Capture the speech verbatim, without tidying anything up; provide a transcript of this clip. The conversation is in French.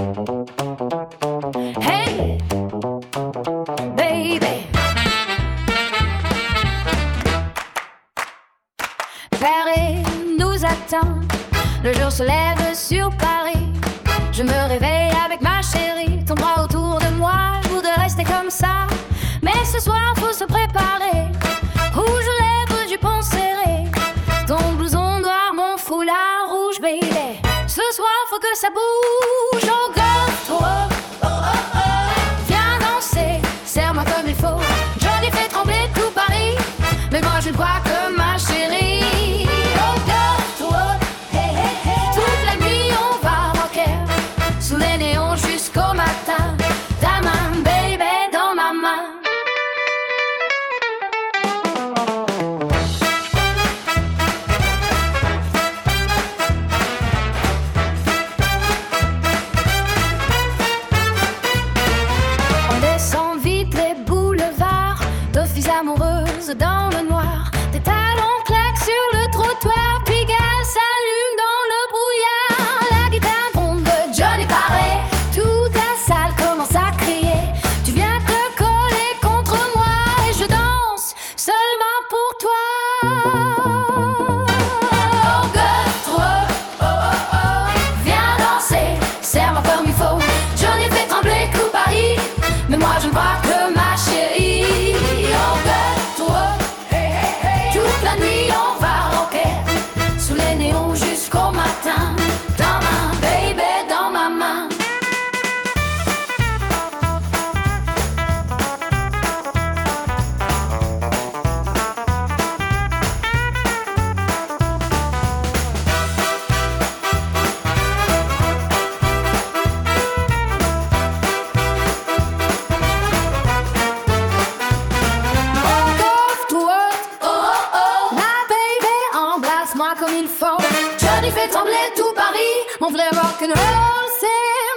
Hey, baby. Paris nous attend, le jour se lève sur Paris. Je me réveille avec ma chérie, ton bras autour de moi, je voudrais rester comme ça. Mais ce soir faut se préparer, rouge aux lèvres, jupon serré, ton blouson noir, mon foulard rouge, baby. Ce soir faut que ça bouge, oh girl, oh, oh, oh, oh. Viens danser, serre-moi comme il faut. Johnny fait trembler tout Paris, mais moi je ne crois que ma chérie. Oh girl, oh, oh, hey, hey, hey. Toute la nuit on va rocker, sous les néons jusqu'au matin. Ta main, baby, dans ma main. On descend vite les boulevards, deux filles amoureuses dans le noir. Des talons claquent sur le trottoir, puis gaz s'allume dans le brouillard. La guitare gronde de Johnny Paré, toute la salle commence à crier. Tu viens te coller contre moi et je danse seulement pour toi. Oh girl, oh, oh, oh, oh. Viens danser, serre-moi comme il faut. Johnny fait trembler tout Paris, mais moi je ne vois que ma chérie. Oh girl, oh, oh, hey, hey, hey. Toute la nuit on va rocker, sous les néons jusqu'au matin. Dans ma baby, dans ma main. Oh, oh, oh. Ma baby, embrasse-moi comme il faut. Johnny fait trembler tout Paris, mon vrai rock'n'roll, c'est